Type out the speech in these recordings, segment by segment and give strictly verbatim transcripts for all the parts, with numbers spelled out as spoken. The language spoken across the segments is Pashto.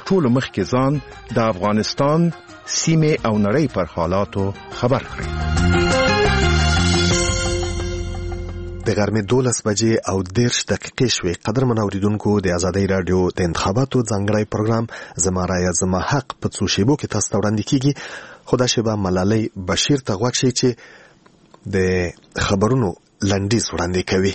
ټولو مخکې ځان د افغانستان سیمه او نړۍ پر حالاتو خبر کړئ. د غرمې دولس بجې او دېرش دقیقې شوې. قدرمن اوریدونکو، د آزادۍ رادیو د انتخاباتو ځانګړی پروګرام زما رایه زما حق په څو شیبو کې تاسو ته وړاندې کیږي. خو دا شیبه ملالۍ بشیر ته غوږ شئ چې د خبرونو لنډیز وړاندې کوي.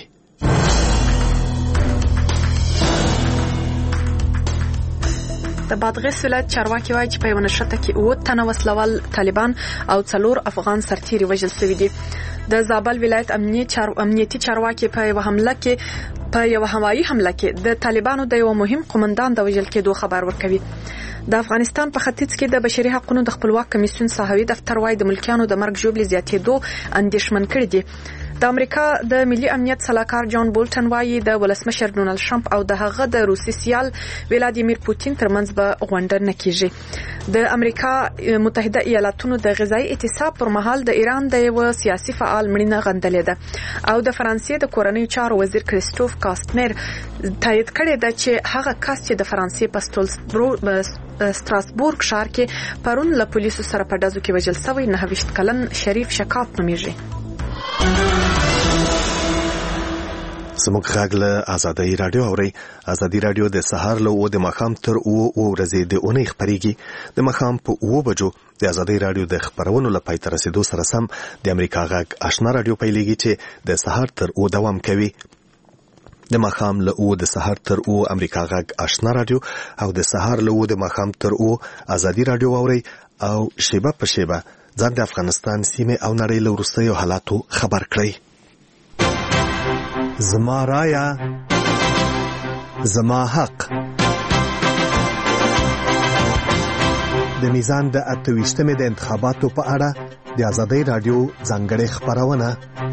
د بادغیس ولایت چارواکي وایي چې په یوه نښته کې اووه تنه وسلوال طالبان او څلور افغان سرتیري وژل شوي دي. د زابل ولایت امنیتي چارواکي په یوه حمله کې په یوه هوایي حمله کې د طالبانو د یو مهم قومندان د وژل کېدو خبر ورکوي. د افغانستان په ختیځ کې د بشري حقوقو د خپلواک کمیسیون ساحوي دفتر وايي د ملکیانو د مرګ ژوبلې زیاتېدو اندېښمن کړي دي. د امریکا د ملي امنیت سلاکار جان بولټن وايي د ولسمشر ډونالد ټرمپ او د هغه د روسي سیال ولادیمیر پوتین ترمنځ به غونډه نه کیږي. د امریکا متحده ایالاتونو د غذایی اعتصاب پر مهال د ایران د یو سیاسي فعال مړینه غندلې ده او د فرانسې د کورنیو چارو وزیر کریستوف کاستمر تایید کړی ده چې هغه کس چې د فرانسې په ستراسبورګ ښار کې پرون له پولیسو سره په ډزو کې وژل شوی نهه ویشت کلن شریف شکاف نومیږي. زموږ غږ له آزادۍ رادیو اورئ. آزادۍ رادیو د سهار له اوه د ماښام تر اوه اوه ورځې د اونۍ خپرېږي. د ماښام په اوه بجو د آزادۍ رادیو د خپرونو له پای ته رسېدو سره سم د امریکا غږ آشنا رادیو پیلېږي چې د سهار تر اوه دوام کوي. د ماښام له اوه د سهار تر اوه امریکا غږ آشنا رادیو او د سهار له اوه د ماښام تر اوه آزادۍ رادیو اورئ او شیبه په شیبه ځان د افغانستان سیمه او نړۍ له وروستیو حالاتو خبر کړئ. زما رایه زما حق. د میزان د اته ویشتمې د انتخاباتو په اړه د آزادۍ رادیو ځانګړې خپرونه.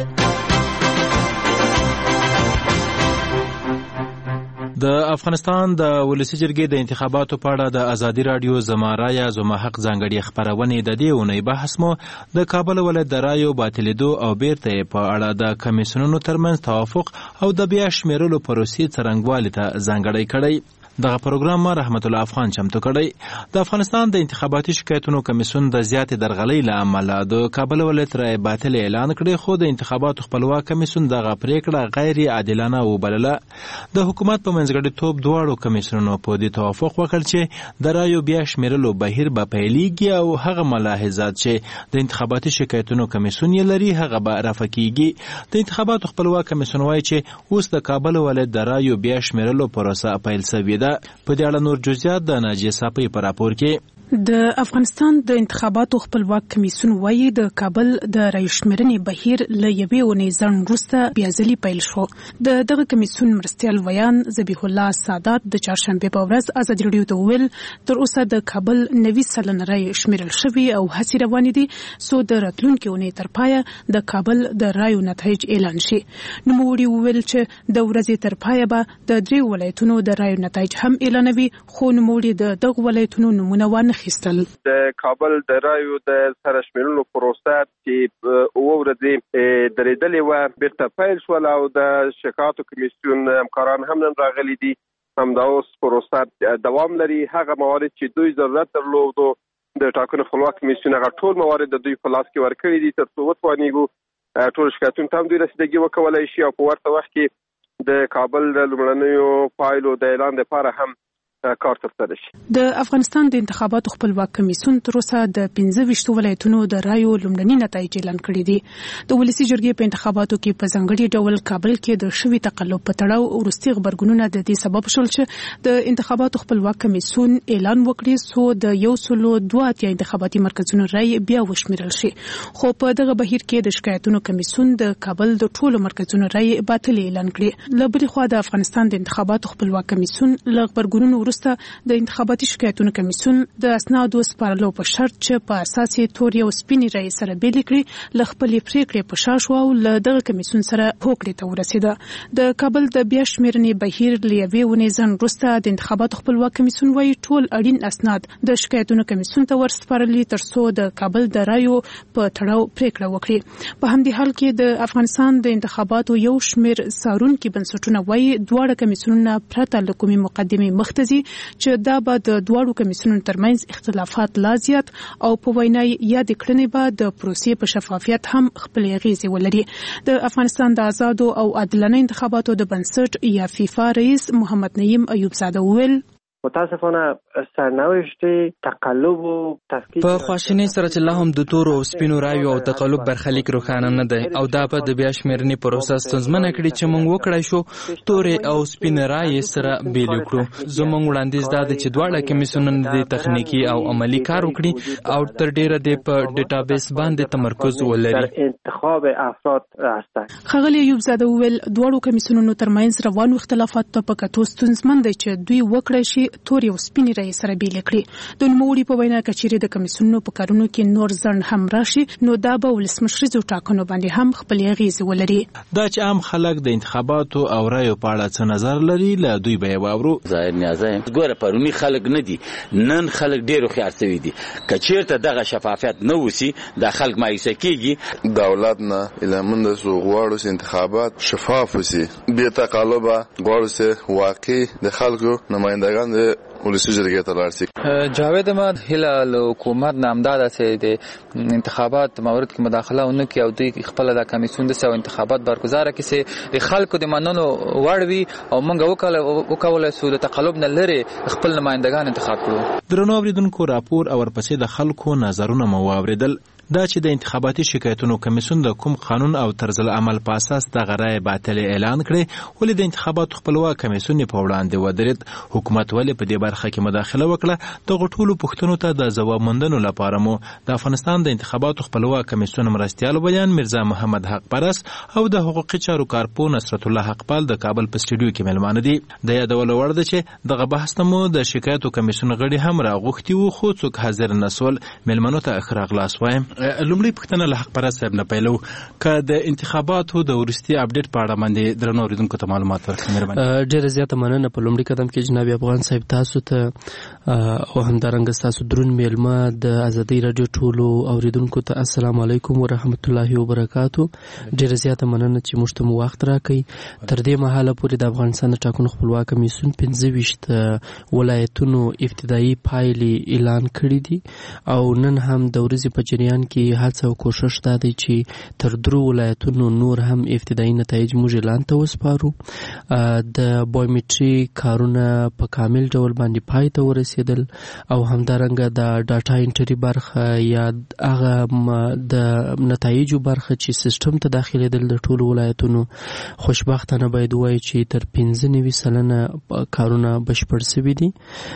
د افغانستان د ولسی جرګې د انتخاباتو په اړه د آزادۍ رادیو زما رایه زما حق ځانګړې خپرونې د دې اونۍ بحث مو د کابل ولایت د رایو باطلېدو او بیرته په اړه د کمیسیونونو ترمنځ توافق او د بیا شمیرلو پروسې څرنګوالي ته ځانګړی کړی. دغه پروګرام ما رحمت الله افغان چمتو کړی. د افغانستان د انتخاباتي شکایتونو کمیسیون د زیاتې درغلۍ له امله د کابل ولایت رای باطل اعلان کړی، خو د انتخاباتو خپلواک کمیسیون دغه پریکړه غیر عادلانه وبلله. د حکومت په منځګړیتوب دواړو کمیسیونونو په دې توافق وکړ چې د رایو بیا شمیرلو بهیر به پیلېږي او هغه ملاحظات چې د انتخاباتي شکایتونو کمیسیون یې لري هغه به رفع کیږي. د انتخاباتو خپلواک کمیسیون وایي چې اوس د کابل ولایت د رایو بیا شمیرلو پروسه پیل شوې ده. په دې اړه نور جزئیات د ناجیه صافی په راپور کې. د افغانستان د انتخاباتو خپلواک کمیسیون وایي د کابل د رایو شمیرنې بهیر له یوې اونۍ ځنډ وروسته بیا ځلې پیل شو. د دغه کمیسیون مرستیال ویان ذبیح الله سادات د چهارشنبې په ورځ ازادي راډیو ته وویل تر اوسه د کابل نوي سلنه رایې شمیرل شوي او هڅې روانې دي څو د راتلونکې اونۍ تر پایه د کابل د رایو نتایج اعلان شي. نوموړي وویل چې د ورځې تر پایه به د دریو ولایتونو د رایو نتایج هم اعلانوي، خو نوموړي د دغو ولایتونو نومونه وانه خیستل. د کابل د رایو د سره شمیرلو پروسه چې اوه ورځې درېدلې وه بیرته پیل شول او د شکایاتو کمیسیون همکاران هم نن راغلي دي. همدا اوس پروسه دوام لري. هغه موارد چې دوی ضرورت درلودو د ټاکنو خپلواک کمیسیون هغه ټول موارد د دوی په لاس کې ورکړي دي تر څو وتوانیږو ټول شکایتونو ته هم دوی رسیدګي وکولای شي او په ورته وخت کې د کابل د لومړنیو پایلو د اعلان لپاره هم کار ترسره شي. د افغانستان د انتخاباتو خپلواک کمیسیون تر اوسه د پنځه ویشت ولایتونو د رایو لومړني نتایج اعلان کړي دي. د ولسی جرګې په انتخاباتو کې په ځانګړي ډول کابل کې د شوي تقلب په تړاو وروستي خبرګونونه د دې سبب شول چې د انتخاباتو خپلواک کمیسیون اعلان وکړي څو د یو سلو دوه اتیا انتخاباتي مرکزونو رای بیا وشمیرل شي. خو په دغه بهیر کې د شکایتونو کمیسیون د کابل د ټولو مرکزونو رای باطل اعلان کړي. له بلې خوا د افغانستان د انتخاباتو خپلواک کمیسیون له خبرګونونو وروسته د انتخاباتي شکایتونو کمیسیون د اسنادو سپارلو په شرط چې په اساس یې تور یو سپینې رایې سره بیلې کړي له خپلې پریکړې په شا شو او له دغه کمیسیون سره هوکړې ته ورسېده. د کابل د بیا شمیرنې بهیر له یوې اونۍ ځنډ وروسته د انتخاباتو خپلواک کمیسیون وایي ټول اړین اسناد د شکایتونو کمیسیون ته ورسپارلي تر څو د کابل د رایو په تړاو پریکړه وکړي. په همدې حال کې د افغانستان د انتخاباتو یو شمیر څارونکي بنسټونه وایي دواړه کمیسیونونه پرته له کومې مقدمې مخته ځي چې دا به د دواړو کمیسیونونو ترمنځ اختلافات لا زیات او په وینا یاد کړنې به د پروسې په شفافیت هم خپل اغیزې ولري. د افغانستان د آزادو او عادلانه انتخاباتو د بنسټ یا فیفا رئیس محمد نعیم ایوب زاده وویل متاسفانه سرنوشت تقلب او تفکیک په خواشینی سره چې لا هم د تور او سپینو رایو او تقلب برخلیک روښانه نه دی او دا په د بیا شمیرنې پروسه ستونزمنه کړي چې موږ وکړای شو تور او سپین رای سره بیل کړو. زموږ وړاندیز دا دی چې دواړه کمیسیونونه د تخنیکی او عملی کار وکړي او تر ډیره د په ډیټابیس باندې تمرکز ولري. انتخاب افراد هستند. خغلی ایوب زاده وویل دواړو کمیسیونونو ترمنځ روانو اختلافات ته په کتو ستونزمن دی چې دوی وکړای شي تور او سپینې رای سره بیل کړي. د نوموړي په وینا کچېرې د کمیسیونونو په کارونو کې نور ځنډ هم راشي نو دا به ولسمشریزو ټاکنو باندې هم خپل اغیزې ولري. دا چې عام خلک د انتخاباتو او رایو په اړه څه نظر لري له دوی به واورو. ظاهر نیازه ګوره پرونی خلک نه دي نن خلک ډیرو خيار شوی دي کچېرته دغه شفافیت نه وسی د خلک مایوسه کیږي. دولت نه الهمند سو غواړو چې انتخابات شفاف وسی بې تقلب غواړو چې واقعي د خلکو نمائندگان ولسی جرګې ته لاړ شي. جاوید احمد هله حکومت نامدار چې د انتخابات مورد کې مداخله ونه کوي او دوی خپل د کمیسیون د سو انتخابات برگزار کړي چې خلکو د منلو وړ وي او موږ وکاله وکاله سو د تقلب نه لري خپل نمائندگان انتخاب کړو. درنو اوریدونکو راپور او ورپسې د خلکو نظرونه مو واوریدل. دا چې د انتخاباتي شکایتونو کمیسیون د کوم قانون او طرز العمل په اساس د غرای باطل اعلان کړي ولې د انتخاباتو خپلواک کمیسیون په وړاندې ودرید حکومت ولې په دې برخه کې مداخله وکړه د غټولو پښتنو ته د ځواب موندنو لپاره مو د افغانستان د انتخاباتو خپلواک کمیسیون مرستيال بیان مرزا محمد حق پرس او د حقوقي چارو کارپو نصرت الله حقپال د کابل په سټډیو کې ملمانه دي. د یادول وړ ده چې دغه بحث مو د شکایتو کمیسیون غړي هم راغوښتي وو خو څوک حاضر نسول. ملمنو ته اخر اغلاس وایم. لومړی پښتنه له حق پرس صاحب نه پیلو ک د انتخاباتو د ورستي اپډیټ په اړه باندې درنو اوریدونکو ته معلومات ورکړئ مهرباني. ډیره زیاته مننه. په لومړي قدم کې جناب افغان صاحب تاسو ته او همدارنګه تاسو درون میلمه د ازادي رادیو ټولو اوریدونکو ته السلام علیکم ورحمت الله وبرکاتو. ډیره زیاته مننه چې موږ ته وخت راکړئ. تر دې مهاله پورې د افغانستان د ټاکنو خپلواک کمیسیون پنځه ویشت ولایتونو ابتدایي پایلې اعلان کړې دي او نن هم د ورځې په جریان کې هڅه او کوشش دا دی چې تر درو ولایتونو نور هم ابتدایي نتایج موږ اعلان ته وسپارو. د بایومټري کارونه په کامل ډول باندې پای ته ورسېدل او همدارنګه د ډاټا انټري برخه یا هغه د نتایجو برخه چې سیستم ته داخلېدل د ټولو ولایتونو خوشبختانه باید وایي چې تر پنځه نوي سلنه کارونه بشپړ شوي دي.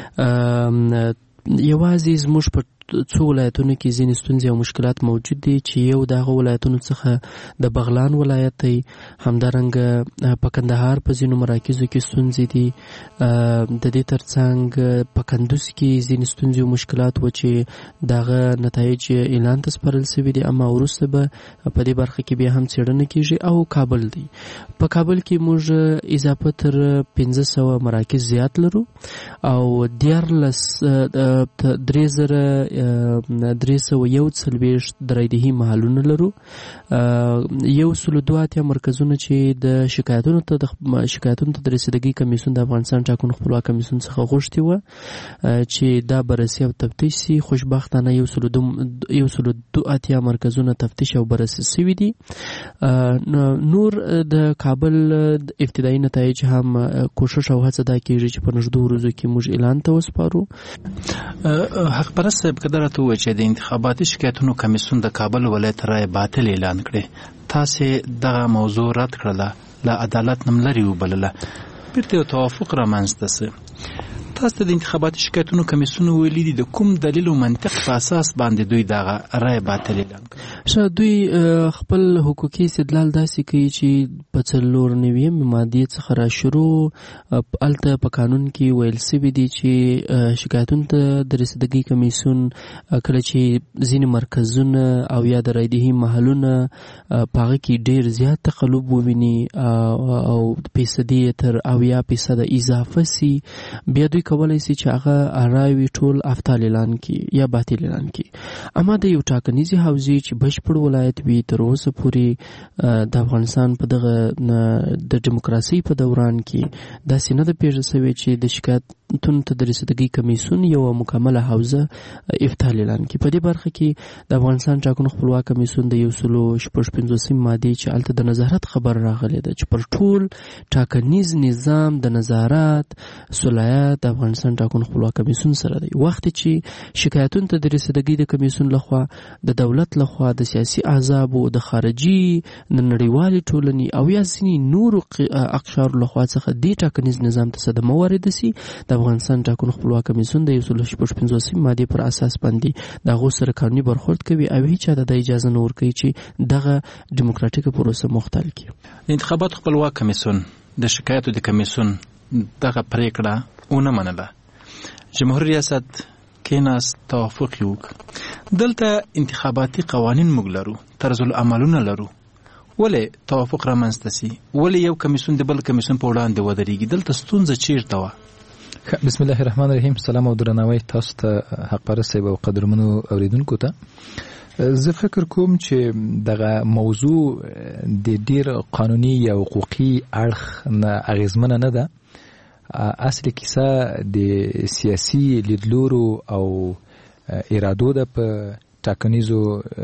یوازې زموږ په څو ولایتونو کې ځینې ستونزې او مشکلات موجود دي چې یو د هغه ولایتونو څخه د بغلان ولایت دی. همدارنګه په کندهار په ځینو مراکزو کې ستونزې دي. د دې ترڅنګ په کندوز کې ځینې ستونزې او مشکلات و چې دغه نتایج اعلان ته سپارل شوي دي اما وروسته به په دې برخه کې بیا هم څېړنه کیږي. او کابل دی. په کابل کې موږ اضافه تر پنځه سوه مراکز زیات لرو او دیارلس درې زره درې سوه یو څلوېښت درایدهي محلونه لرو. یو سلو دوه اتیا مرکزونه چې د شکایتونو ته د شکایتونو ته د رسیدګۍ کمیسیون د افغانستان ټاکنو خپلواک کمیسیون څخه غوښتي وه چې دا بررسي او تفتیش سي. خوشبختانه یو سلو یو سلو دوه اتیا مرکزونه تفتیش او بررسي شوي دي. نور د کابل ابتدایي نتایج هم کوشش او هڅه دا کیږي چې په نږدې ورځو کې موږ اعلان ته وسپارو. حق پرست صاحب کدر ته و چې د انتخاباتي شکایتونو کمیسیون د کابل ولایت رای باطل اعلان کړي تاسې دغه موضوع رد کړله له عدالت نه لرې وبلله بیرته یو توافق رامنځته سه. تاسو ته د انتخاباتي شکایتونو کمیسیون ویلي دي د کوم دلیل او منطق په اساس باندې دوی دغه رای باطل اعلان کړي؟ شه دوی خپل حقوقي استدلال داسې کوي چې په څلور نویم مادې څخه را شروع الته په قانون کې ویل شوي دي چې شکایتونو ته د رسیدګۍ کمیسیون کله چې ځینې مرکزونه او یا د رایدهي محلونه په هغه کې ډېر زیات تقلب وویني او فیصدي تر اویا فیصده اضافه سي بیا دوی کولای شي چې هغه رایوي ټول افعال اعلان کړي یا باطل اعلان کړي. اما د یو ټاکنیزي حوزې چې بشپړ ولایت وي تر اوسه پورې د افغانستان په دغه د دیموکراسي په دوران کې داسې نه ده پیښه شوې چې د شکایتونو ته د رسیدګۍ کمیسیون یو مکمله حوزه افعال اعلان کړي. په دې برخه کې د افغانستان ټاکنو خپلواک کمیسیون د یو سلو شپږ پنځوسم مادې چې هلته د نظارت خبر راغلی ده چې پر ټول ټاکنیز نظام د نظارت صلاحیت د افغانستان ټاکنو خپلواک کمیسیون سره دی. وخت چې شکایتونو ته د رسیدګۍ د کمیسیون لخوا د دولت لخوا د سیاسي احزابو د خارجي نړیوالې ټولنې او یا ځینې نورو اقشارو لخوا څخه دې ټاکنیز نظام ته صدمه وارده سي، د افغانستان ټاکنو خپلواک کمیسیون د یو سلو شپږ پنځوسم مادې پر اساس باندې د هغو سره قانوني برخورد کوي او هیڅ چاته د اجازه نه ورکوي چې دغه ډیموکراټیکه پروسه مختل کړي. د انتخاباتو خپلواک کمیسیون د شکایتو د کمیسیون دغه پریکړه ونه منله. جمهور ریاست کیناست توافق یې وکړ. دلته انتخاباتي قوانین موږ لرو، طرز العملونه لرو، ولې توافق رامنځته سي؟ ولې یو کمیسیون د بل کمیسیون په وړاندې ودرېږي؟ دلته ستونزه چیرته وه؟ بسم الله الرحمن الرحیم. سلام او درناوی تاسو ته حق پرست او قدرمنو اوریدونکو ته. زه فکر کوم چې دغه موضوع د ډیر قانوني یا حقوقي اړخ نه اغیزمنه نه ده. اصلي کیسه د سیاسي لیدلورو او ارادو ده په ټاکنیزو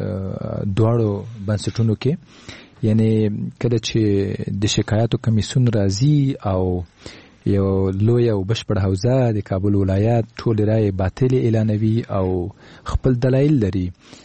دواړو بنسټونو کې. یعنی کله چې د شکایاتو کمیسیون راځي او یو لوی او بشپړ حوزه د کابل ولایت ټول رای باطل اعلانوي او خپل دلایل لري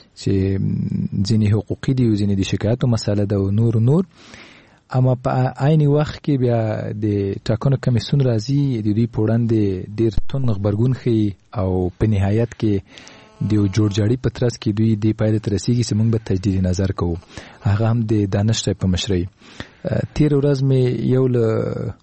چې ځینې حقوقي دي او ځینې د شکایاتو مسله ده او نور نور، اما په عین وخت کې بیا د ټاکنو کمیسیون راځي د دوی په وړاندې ډېر توند غبرګون ښیي او په نهایت کې د یو جوړجاړي په ترڅ کې دوی دې پایلې ته رسېږي چې موږ به تجدید نظر کوو، هغه هم د دانش صاحب په مشرۍ. تېره ورځ مې یو له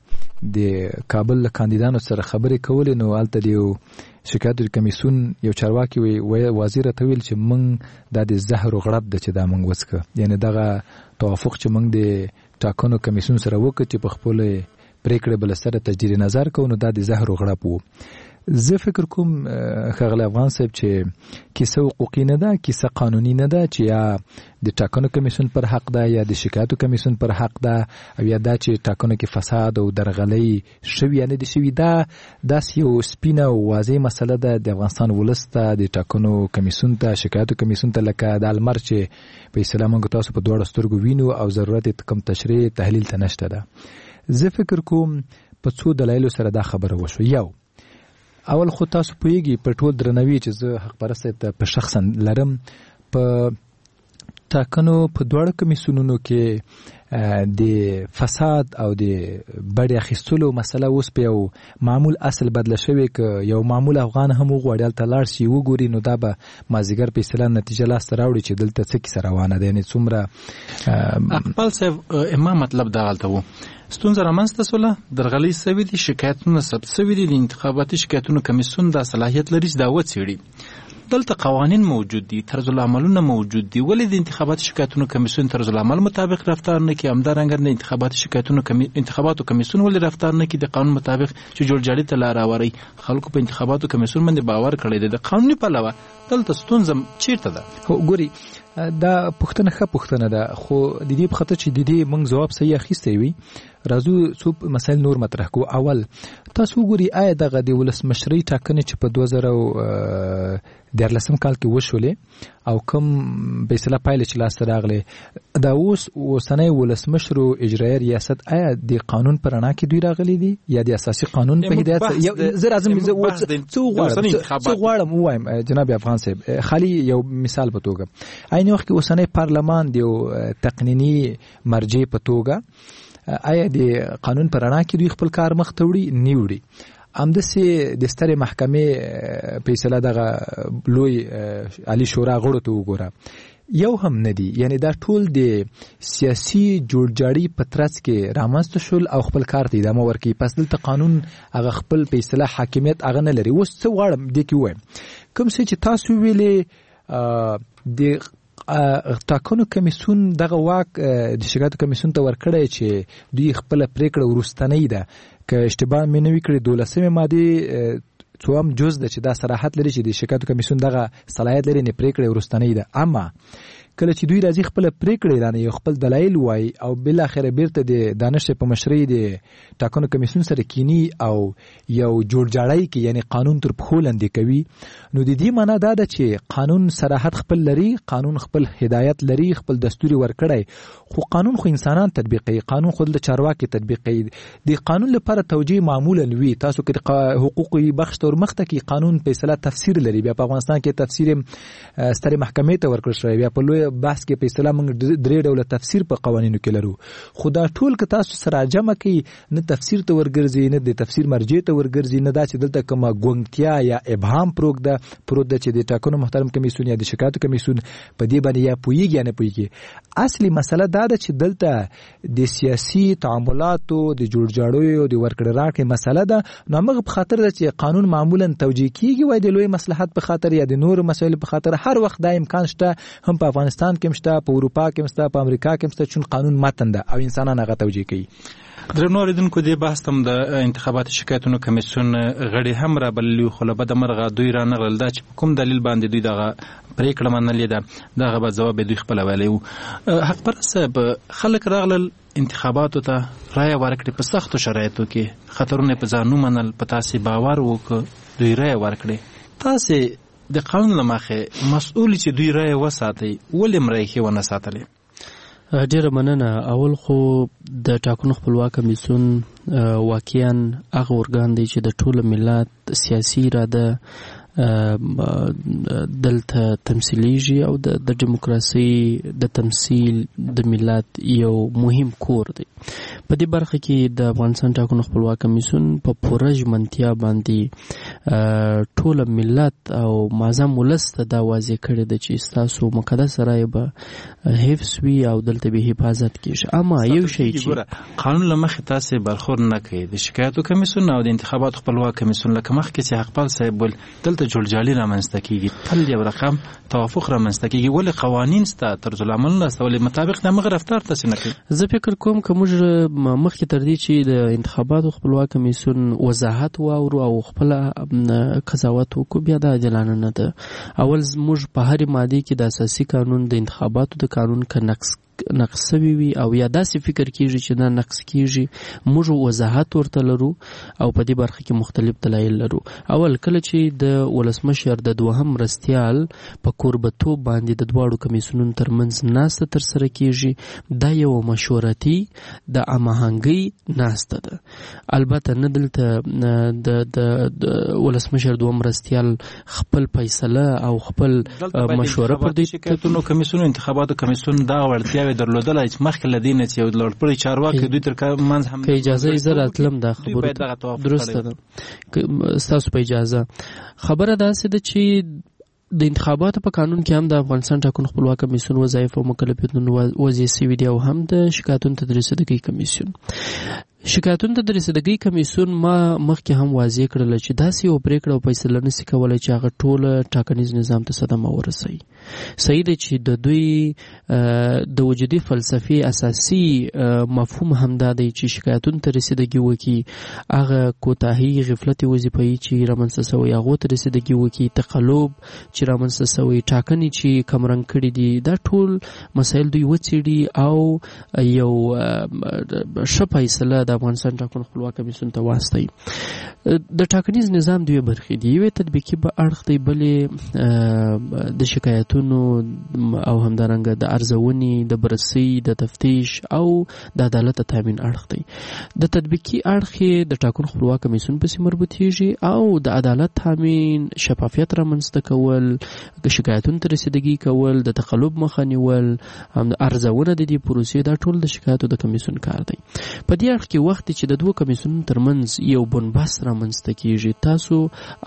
د کابل له کاندیدانو سره خبرې کولې، نو هلته د یو شکایتو کمیسیون یو چارواکي واضح راته ویل چې موږ دا د زهر غړپ ده چې دا موږ وڅښه. یعنې دغه توافق چې موږ د ټاکنو کمیسیون سره وکړ چې په خپلې پرېکړې بله سره تجدید نظر کوو، نو دا د زهر غړپ و. زه فکر کوم ښاغلی افغان صاحب چې کیسه حقوقي نه ده، کیسه قانوني نه ده چې یا د ټاکنو کمیسیون پر حق ده یا د شکایتو کمیسیون پر حق ده او یا دا چې ټاکنو کې فساد او درغلۍ شوي یا نه دي شوي. دا داسې یو سپینه او واضح مسله ده د افغانستان ولس ته، د ټاکنو کمیسیون ته، شکایتو کمیسیون ته، لکه د المر چې په اصطلاح موږ تاسو په دواړو سترګو وینو او ضرورت یې کوم تشریح تحلیل ته نشته ده. زه فکر کوم په څو دلایلو سره دا خبره وشو. یو، اول خو تاسو پوهیږئ په ټول درناوي چې زه حق پرست ته په شخصا لرم، په ټاکنو په دواړو کمیسیونونو کې د فساد او د بډې اخیستلو مسله اوس په یو معمول اصل بدله شوې. که یو معمول افغان هم وغواړي هلته لاړ شي وګوري، نو دا به مازدیګر په اصطلاح نتیجه لاسته راوړي چې دلته څه کیسه روانه ده. یعنې څومره اقبال صاحب ما مطلب دغلته و، ستونزه رامنځته سوله، درغلۍ سوي دي، شکایتونه ثبت سوي دي، د انتخاباتي شکایتونو کمیسیون دا صلاحیت لري چې دا وڅېړي. دلته قوانین موجود دي، طرز العملونه موجود دي، ولې د انتخاباتي شکایتونو کمیسیون طرز العمل مطابق رفتار نه کوي؟ همدارنګه د انتخاباتي شکایتونو کمی... انتخاباتو کمیسیون ولې رفتار نه کوي د قانون مطابق چې جوړجاړي ته لار هواروي؟ خلکو په انتخاباتو کمیسیون باندې باور کړی دی. د قانوني پلوه دلته ستونزه چیرته ده؟ ګوري دا پوښتنه ښه پوښتنه ده، خو د دې په خاطر چې د دې موږ ځواب صحیح اخیستی وي راځو څو مسایل نور مطرح کوو. اول، تاسو وګورئ آیا دغه د ولسمشرۍ ټاکنې چې په دوه زره دیارلسم کال کې وشولې او کوم په اصطلاح پایلې چې لاسته راغلې، دا اوس اوسنی ولسمشر اجرایي ریاست آیا د قانون په رڼا کې دوی راغلي دي یا د اساسي قانون په هدایت سره؟ زه راځم څه غواړم ووایم جناب افغان صاحب، خالي یو مثال په توګه عین وخت کې اوسنی پارلمان د یو تقنینی مرجع په توګه آیا د قانون پر رڼا کې دوی خپل کار مخ ته وړي نه وړي؟ همداسې د سترې محکمې په اصطلاح دغه لوی عالي شورا غړو ته وګوره، یو هم نه دي. یعنی دا ټول د سیاسي جوړجاړي په ترڅ کې رامنځته شول او خپل کار ته ادامه ورکوي. پس دلته قانون هغه خپل په اصطلاح حاکمیت هغه نه لري. اوس څه غواړم دې کې ووایم، کوم څه چې تاسو ویلې د ټاکنو کمیسیون دغه واک د شکایتو کمیسیون ته ورکړی چې دوی خپل پریکړه ورستنی ده که اشتباه مې نه وي کړی دولسمې ماده څوم جز ده چې دا صراحت لري چې د شکایتو کمیسیون دغه صلاحیت لري نه پریکړه ورستنی ده. اما کله چې دوی راځي خپل پریکړه اعلانوي خپل دلایل وایي او بل اخر بیرته د دانش په مشرۍ د ټاکنو کمیسیون سره کینی او یو جوړجاړی کې یعنی قانون تر پخو لاندې کوي نو د دې معنی دا ده چې قانون صراحت خپل لري قانون خپل هدایت لري خپل دستوري ورکړی خو قانون خو انسانان تطبیقوي قانون خو د چارواکي تطبیقوي د قانون لپاره توجیه معمولا وي تاسو کې حقوقي بخش تور مخته کې قانون فیصله تفسیر لري بیا په افغانستان کې تفسیر ستر محکمې ته ورکړل شوی بیا په لوی بحث کې په اصطلاح موږ درې ډوله تفسیر په قوانینو کې لرو خو دا ټول که تاسو سره جمع کړئ نه تفسیر ته ورګرځي نه د تفسیر مرجع ته ورګرځي نه دا چې دلته کومه ګونګتیا یا ابهام پروګ ده پروت ده چې د ټاکنو محترم کمیسیون یا د شکایتو کمیسیون په دې باندې یا پوهیږي یا نه پوهیږي اصلي مسله دا ده چې دلته د سیاسي تعاملاتو د جوړجاړیو د ورکړې راکړې مسله ده نو موږ په خاطر ده چې قانون معمولا توجیه کیږي وای د لوی مصلحت په خاطر یا د نور مسایل په خاطر هر وخت دا امکان شته هم په افغانستان کې مشته په اروپا کې مشته په امریکا کې مشته چې قانون متن ده او انسانان هغه توجیه کوي. درنو اوریدونکو دې بحث هم د انتخاباتي شکایتونو کمیسیون غړي هم را بللي خو له بده مرغه دوی را نغلل دا چې کوم دلیل باندې دوی دغه پریکړه منلې ده دغه به ځواب دوی خپل ویلی وو. حق پر صاحب خلک راغلل انتخاباتو ته رایه ورکړي په سختو شرایطو کې خطرونه په ځانو منل په تاسې باور وکړه دوی رایه ورکړي تاسې د قانون له مخې مسؤل چې دوی رایه وساتي ولې مرایښې ونه ساتلې؟ ډیره مننه. اول خو د ټاکنو خپلواک کمیسیون واقعا هغه ارګان دی چې د ټول ملت سیاسي اراده دلته تمثیلیږي او د دیموکراسي د تمثیل د ملت یو مهم کور دی. په دې برخه کې د افغانستان ټاکنو خپلواک کمیسیون په پوره ژمنتیا باندې ټول ملت او معظم ولس ته دا واضح کړی ده چې ستاسو مقدس رایه به حفظ وي او دلته به حفاظت کیږي. اما یو شی چې قانون له مخې تاسې برخور نه کوي د شکایتو کمیسیون او د انتخاباتو خپلواک کمیسیون لکه مخکې چې حقپال صاحب ول دلته جوړجاړي رامنځته کیږي تل یو رقم توافق رامنځته کیږي ولې قوانین ستا طرز العمل ستا ولې مطابق د مغه رفتار تاسې نه کوي؟ زه فکر کوم که موږ مخکې تر دې چې د انتخاباتو خپلواک کمیسیون وضاحت واورو او خپل قضاوت وکړو بیا دا عادلانه نه ده. اول موږ په هرې مادې کې د اساسي قانون د انتخاباتو د قانون که نقص نقص شوی وي او یا داسې فکر کیږي چې دا نقص کیږي موږ وضاحت ورته لرو او په دې برخه کې مختلف دلایل لرو. اول کله چې د ولسمشر د دوهم مرستیال په کوربتوب باندې د دواړو کمیسیونونو ترمنځ ناسته ترسره کیږي دا یو مشورتي د هماهنګۍ ناسته ده. البته نه دلته د د ولسمشر دوهم مرستیال خپل فیصله او خپل مشوره پر دې شکایتونو کمیسیون انتخاباتو کمیسیون دا وړتیا درلودلای چې مخکې لدینه چې یو لوړپوړی چارواکي دوی تر منځ هم که اجازه یې زه راتلم دا خبرو درسته ده ستاسو په اجازه خبره داسې ده چې د انتخاباتو په قانون کې هم د افغانستان ټاکنو خپلواک کمیسیون وظایف او مکلفیتونه وضع شوي دي او هم د شکایتونو ته د رسیدګۍ کمیسیون شکایتونو ته د رسیدګۍ کمیسیون ما مخکې هم واضح کړل چې داسې یو پریکړه او فیصله نشي کولی چې هغه ټول ټاکنیز نظام ته صدمه ورسوي. صحیح دی چې د دوی د وجودي فلسفي اساسي مفهوم همدا دی چې شکایتونو ته رسیدګي وکړي هغه کوتاهي غفلت وظیفوي چې رامنځته شوی هغو ته رسیدګي وکړي تقلب چې رامنځته شوی ټاکنې چې کمرنګ کړي دي دا ټول مسایل دوی وڅېړي او یو ښه فیصله د افغانستان ټاکنو خپلواک کمیسیون ته واستوي. د ټاکنیز نظام دوی برخې دي یوې تطبیقي اړخ دی بلې د شکایتونو او همدارنګه د ارزونې د بررسۍ د تفتیش او د عدالت تامین اړخ دی. د تطبیقي اړخ د ټاکنو خپلواک کمیسیون پسې مربوطیږي او د عدالت تامین شفافیت رامنځته کول شکایتونو ته رسیدګي کول د تقلب مخه نیول ارزونه د دې پروسې دا ټول د شکایتو د کمیسیون کار دی. په دې اړخ کې داسې وخت چې د دوه کمیسیونونو ترمنځ یو بنبست رامنځته کیږي. تاسو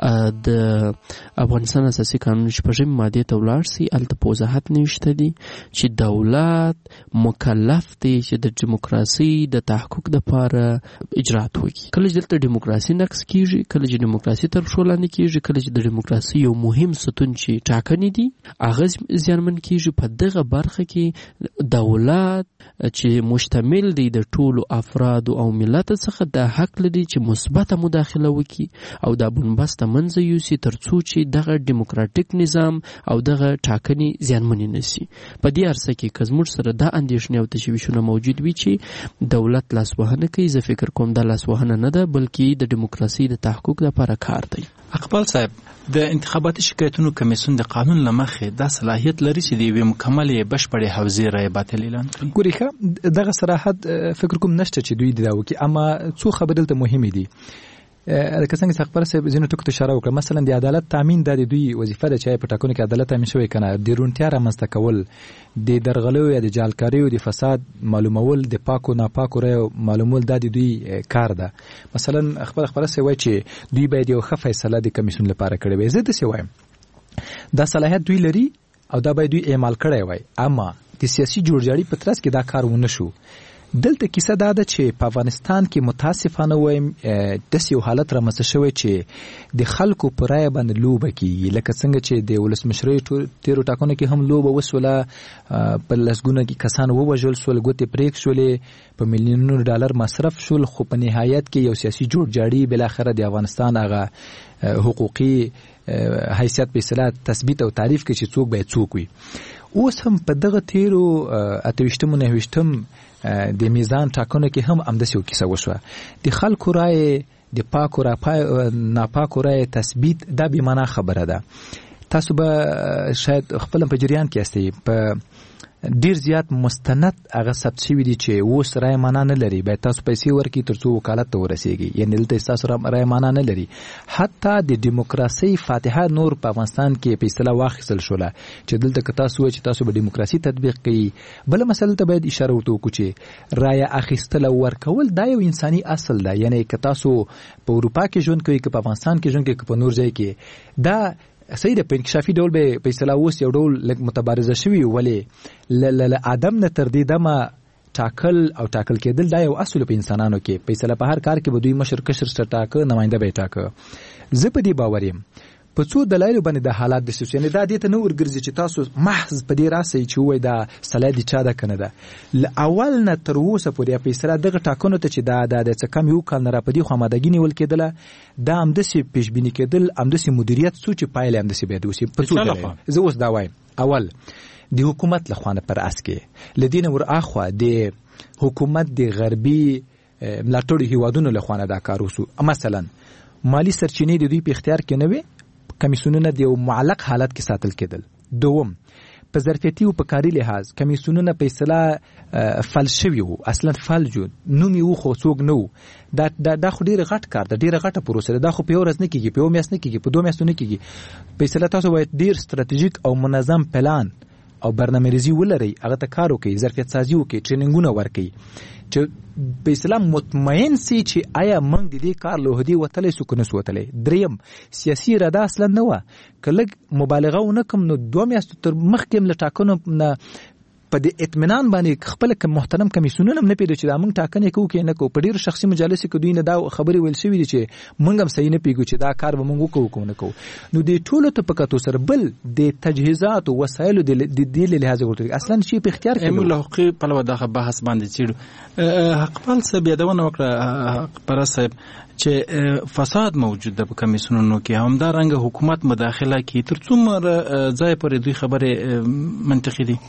د افغانستان اساسي قانون شپږمې مادې ته ولاړ سئ، هلته په وضاحت نوشته دي چې دولت مکلف دی چې د دیموکراسي د تحقق دپاره اجرات وکړي. کله چې دلته دیموکراسي نقض کیږي، کله چې دیموکراسي تر پښو لاندې کیږي، کله چې د دیموکراسي یو مهم ستون چې ټاکنې دي هغه زیانمن کیږي، په دغه برخه کې دولت چې مشتمل دی د ټولو افرادو او ملت څخه د حق لري چې مثبته مداخله وکړي او د بنبست منځ یوسي تر څو چې دغه دیموکراتیک نظام او دغه ټاکنې زیانمنې نشي. په دې عرصه کې که زموږ سره دا اندېښنې او تشویشونه موجود وي چې دولت لاسوهنه کوي، زه فکر کوم دا لاسوهنه نه ده بلکې د دیموکراسي د تحقق لپاره کار دی. اقبال صاحب، د انتخاباتي شکایتونو کمیسیون د قانون له مخې دا صلاحیت لري چې د یوې مکملې بشپړې حوزې رایې باطل اعلان کړي؟ ګورې ښه، دغه صراحت فکر کوم نشته چې دوی دا وکړي، اما څو خبرې دلته مهمې دي. لکه څنګه چې اقبال صاحب ځینو ټکو ته اشاره وکړه، مثلا د عدالت تامین دا د دوی وظیفه ده چې په ټاکنو کې عدالت تامین شوی کنه، د روڼتیا رامنځته کول، د درغلیو یا د جعلکاریو د فساد معلومول، د پاکو ناپاکو رایو معلومول، دا د دوی کار ده. مثلا خپل خبره سوي وایي چې دوی باید یو ښه فیصله د کمیسیون لپاره کړې وي. زه داسې وایم دا صلاحیت دوی لري او دا باید دوی اعمال کړی وای، اما د سیاسي جوړجاړي په ترڅ کې دا کار ونه شو. دلته کیسه دا ده چې په افغانستان کې متاسفانه وایم داسې یو حالت رامنځته شوی چې د خلکو په رایه باندې لوبه کیږي، لکه څنګه چې د ولسمشرۍ تیرو ټاکنو کې هم لوبه وسوله، په لسګونه کې کسان ووژل سول، ګوتې پرېښ شولې، په میلیونونو ډالر مصرف شول، خو په نهایت کې یو سیاسي جوړجاړي بالاخره د افغانستان هغه حقوقي حیثیت په اصطلاح تثبیت او تعریف کې چې څوک باید څوک وي. اوس هم په دغه تیرو اته ویشتم او نهه ویشتم د میزان ټاکنو کې هم همداسې یو کیسه وشوه. د خلکو رایې د پاکو ناپاکو رایې تثبیت دا بې معنا خبره ده. تاسو به شاید خپل په جریان کې یاستئ، په ډیر زیات مستند هغه ثبت شوي دي چې اوس رایه معنا نه لري، باید تاسو پیسې ورکړئ تر څو وکالت ته ورسیږي، یعنې دلته ستاسو رایه معنا نه لري. حتی د دیموکراسۍ فاتحه نور په افغانستان کې په اصطلاح واخیستل شوله چې دلته که تاسو وایئ چې تاسو به دیموکراسي تطبیق کوئ. بله مسله ته باید اشاره ورته وکړو چې رایه اخیستل او ورکول دا یو انساني اصل ده، یعنې که تاسو په اروپا کې ژوند کوئ، که په افغانستان کې ژوند کوئ، که په نور ځای کې، دا صحیح ده. په انکشافي ډول به په اصطلاح اوس یو ډول لږ متبارزه شوي، ولې له ادم نه تر دې دمه ټاکل او ټاکل کېدل دا یو اصل په انسانانو کې، په اصطلاح په هر کار کې به دوی مشر کشر سره ټاکه، نماینده به یې ټاکه. زه په دې باور یم په څو دلایلو باندې د حالات د سوسیالي دا دې ته نه ورګرځي چې تاسو محض په دې راسئ چې ووایي دا صلاحیت د چا ده که نه ده. له اول نه تر اوسه پورې په اصطلاح دغه ټاکنو ته چې دا د څه کم یو کال نه را په دې خوا امادګي نیول کېدله، دا همداسې پیشبیني کېدل، همداسې مدیریت څو چې پایله همداسې باید وسي. په څو دلایل زه اوس دا وایم. اول د حکومت له خوا نه پر اس کې، له دې نه ور اخوا د حکومت د غربي ملاتړو هیوادونو له خوا نه دا کار وسو. مثلا مالی سرچینې د دوی په اختیار کې نه وي، کمیسیونونه د یو معلق حالت کې ساتل کېدل. دوم، په ظرفیتي او په کاري لحاظ کمیسیونونه په اصطلاح فل شوي وو، اصلا فل جو نوم یې و خو څوک نه و. دا دا خو ډېره غټ کار ده، ډېره غټه پروسه ده. دا خو په یو ورځ نه کېږي، په یو میاشت نه کېږي، په دوه میاشتو نه کېږي. په اصطلاح تاسو باید ډېر ستراتیژیک او منظم پلان او برنامه‌ریزي ولرئ، هغه ته کار وکړئ، ظرفیت سازي وکړئ، ټریننګونه ورکړئ چې په اصطلاح مطمئن سي چې آیا موږ د دې کار له هدي وتلی سو که نه سو وتلی. دریم، سیاسي اراده اصلا نه وه. که لږ مبالغه ونه کړم نو دوه میاشتو تر مخکې هم له ټاکنو نه په دې اطمینان باندې خپل محترم کمیسیونونه هم نه پوهېدو چې دا موږ ټاکنې کوو که نه کوو. په ډېرو شخصي مجالسو کې دوی نه دا خبرې ویل شوي دي چې موږ هم صحیح نه پوهېږو چې دا کار به موږ وکړو که نه کوو. نو دې ټولو ته په کتو سره بل د تجهیزاتو وسایلو د دې له لحاظه ورته اصلا شي په اختیار کې موږ له حقوقي پلوه دغه بحث باندې څېړو. حقپال صاحب یادونه وکړه حقپال صاحب چې فساد موجود ده په کمیسیونونو کې، همدارنګه حکومت مداخله کوي، تر څومره ځای پورې دوی خبرې منطقي دي؟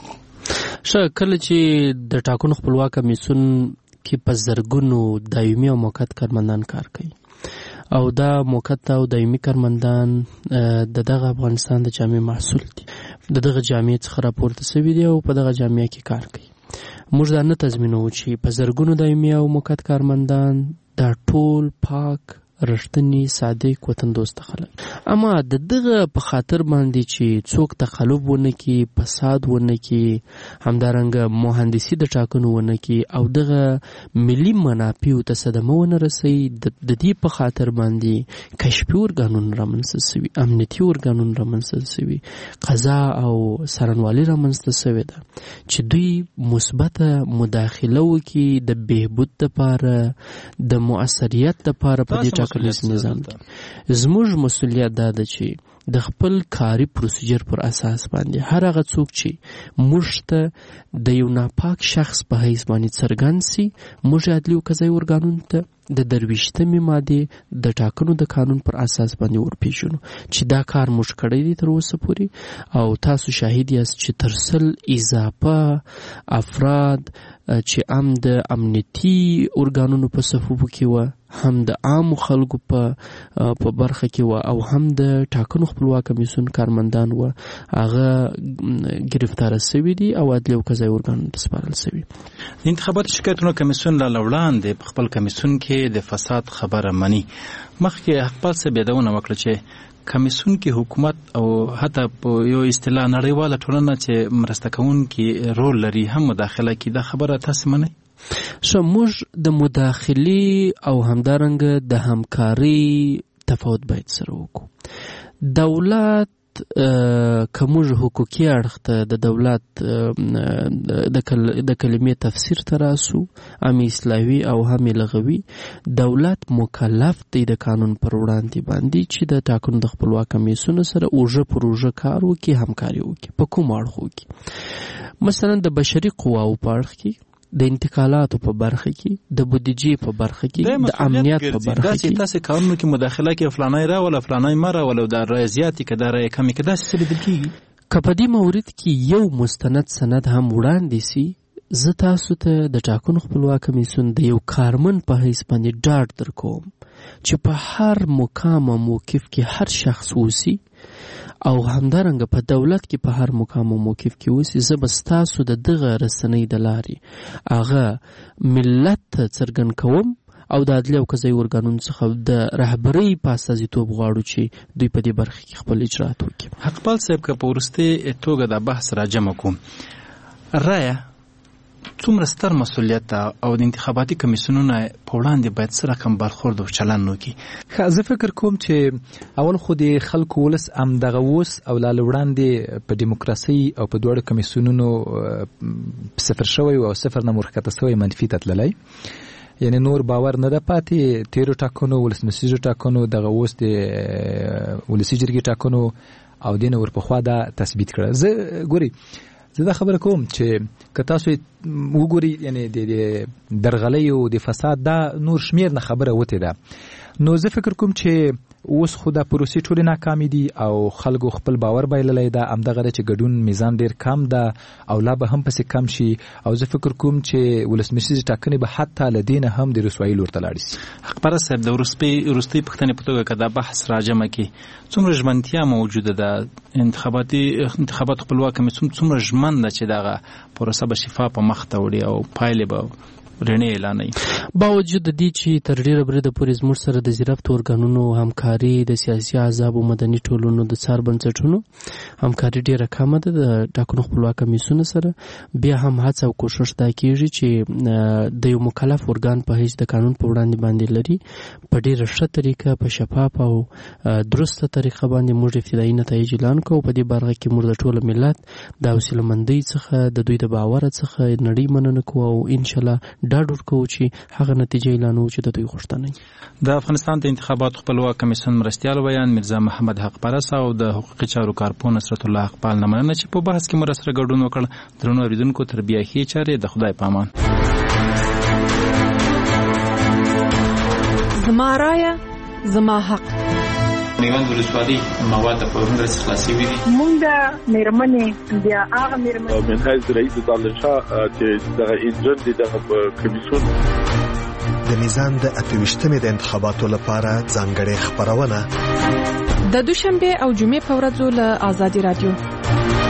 ښه، کله چې د ټاکنو خپلواک کمیسیون کې په زرګونو دایمي او موقت کارمندان کار کوي او دا موقت او دایمي کارمندان د دغه افغانستان د جامع محصول دي، د دغه جامع څخه راپورته شوي دي او په دغه جامع کې کار کوي. موږ دا نه تضمینوو چې په زرګونو دایمي او موقت کارمندان دا ټول پاک رښتینی صادق وطن دوست خلک. اما د دغه په خاطر باندې چې څوک تقلب ونه کی، فساد ونه کی، همدارنګه مهندسي د ټاکنو ونه کی او دغه ملي منافع ته صدمه ونه رسي، د دې په خاطر باندې کشفي ارګانونه رامنځته شوي، امنیتي ارګانونه رامنځته شوي، قضا او څارنوالي رامنځته شوې ده چې دوی مثبته مداخله وکړي د بهبود لپاره، د مؤثریت لپاره په دې ټاکنیز نظام کې. زموږ مسؤلیت دا ده چې د خپل کاري پروسیجر پر اساس باندې هر هغه څوک چې موږ ته د یو ناپاک شخص په حیث باندې څرګند سي، موږ عدلي او قضایي ارګانونو ته د درویشتمې مادې د ټاکنو د قانون پر اساس باندې ورپېژنو چې دا کار موږ کړی دی تر اوسه پورې. او تاسو شاهد یاست چې تر سل اضافه افراد چې هم د امنیتي ارګانونو په صفوفو کې وه، هم د عامو خلکو په په برخه کې وه او هم د ټاکنو خپلواک کمیسیون کارمندان وه، هغه ګرفتاره سوي دي او عدلي او قضایي ارګانونو ته سپارل سوي. د انتخاباتو شکایتونو کمیسیون لا وړاندې په خپل کمیسیون کې د فساد خبره مني. مخکې حقپال صاحب یادونه وکړه چې کمیسیون کې حکومت او حتی په یو اصطلاح نړیواله ټولنه چې مرسته کوونکي رول لري هم مداخله کوي. دا خبره تاسې منئ؟ ښه، موږ د مداخلې او همدارنګه د همکارۍ تفاوت باید سره وکړو. دولت که موږ حقوقي اړخ ته د دولت د کلمې تفسیر ته راسو، هم اصلاحي او هم لغوي، دولت مکلف دی د قانون پر وړاندې باندې چې د ټاکنو د خپلواک کمیسیونو سره اوږه پر اوږه کار وکړي، همکاري وکړي. په کوم اړخ وکړي؟ مثلا د بشري قواو په اړخ کې، د انتقالاتو په برخه کې، د بودیجې په برخه کې، د امنیت په برخه کې. داسې تاسې قانونو کې مداخله کې فلانی راوله فلانی مه راوله، دا رایه زیاتې که دا رایه کمې که داسې څه لیدل کېږي؟ که په دې مورد کې یو مستند سند هم وړاندې سي، زه تاسو ته د ټاکنو خپلواک کمیسیون د یو کارمن په حیث باندې ډاډ درکوم چې په هر مقام او موقف کې هر شخص اوسي او همدارنګه په دولت کې په هر مقام او موقف کې اوسي، زه به ستاسو د دغه رسنۍ د لارې هغه ملت ته څرګند کوم او د عدلي او قضایي ارګانونو څخه د رهبرۍ په استازیتوب غواړو چې دوی په دې برخه کې خپل اجرات وکړي. حقپال صاحب، که په وروستۍ توګه دا بحث راجمع کوم، رایه څومره ستر مسؤلیت او د انتخاباتي کمیسیونونو په وړاندې باید څه رقم برخورد او چلند وکړي؟ زه فکر کوم چې اول خو د خلکو ولس همدغه اوس او لا وړاندې په دیموکراسي او په دواړو کمیسیونونو صفر شوی او صفر نه مرکته شوی منفي ته تللی، یعنی نور باور نه ده پاتې. تیرو ټاکنو، ولسمشریزو ټاکنو، دغه اوس د ولسي جرګې ټاکنو او دې نه ورپخوا دا تثبیت کړه. زه ګوري زه دا خبره کوم چې که تاسو وګورئ، یعنی د درغلۍ او د فساد دا نور شمیر نه خبره وتې ده، نو زه فکر کوم چې اوس خو دا پروسې ټولې ناکامې دي او خلکو خپل باور بایللی ده. همدغه ده چې ګډون میزان ډېر کم ده او لا به هم پسې کم شي. او زه فکر کوم چې ولسمشریزې ټاکنې به حتی له دې نه هم د رسوایي لور ته لاړې شي. حقپرست صاحب، د وروستۍ پوښتنې په توګه که دا بحث راجمع کړي، څومره ژمنتیا موجوده ده؟ انتخاباتي انتخابات خپلواک کمیسیون څومره ژمن ده چې دغه پروسه به شفافه مخ ته وړي او پایلې به رڼې اعلانوي؟ باوجود د دې چې تر ډېره بریده پورې زموږ سره د ضربت ارګانونو همکاري، د سیاسي احزابو، مدني ټولنو، د څار بنسټونو همکاري ډېره کمه ده د ټاکنو خپلواک کمیسیونو سره، بیا هم هڅه او کوشش دا کېږي چې د یو مکلف ارګان په حیث د قانون په وړاندې باندې لري په ډېره ښه طریقه، په شفاف او درسته طریقه باندې موږ ابتدایي نتایج اعلان کوو. په دې برخه کې موږ د ټول ملت د حوصله‌مندۍ څخه، د دوی د باور څخه نړۍ مننه کوو او انشاءالله ډاډ ورکوو چې هغه نتیجه اعلانوو چې د دوی غوښتنه. د افغانستان د انتخاباتو خپلواک کمیسیون مرستیال ویان میرزا محمد حقپرست او د حقوقي چارو کارپوه نصرت الله حقپال نه مننه چې په بحث کې مو سره ګډون وکړ. درنو اوریدونکو، تر بیا ښې چارې، د خدای په امان. زما رایه زما حق. میوند ولسوالۍ مواد په ورنګ سره خلاصي وي. مونږه مېرمنې بیا هغه مېرمنې من حیث رئیس دالشاه چې دغه انجن دي دغه کمیسیون د میزان د اتویشتمې د انتخاباتو لپاره ځانګړې خبرونه د دوشنبه او جمعې په ورځو له آزادي رادیو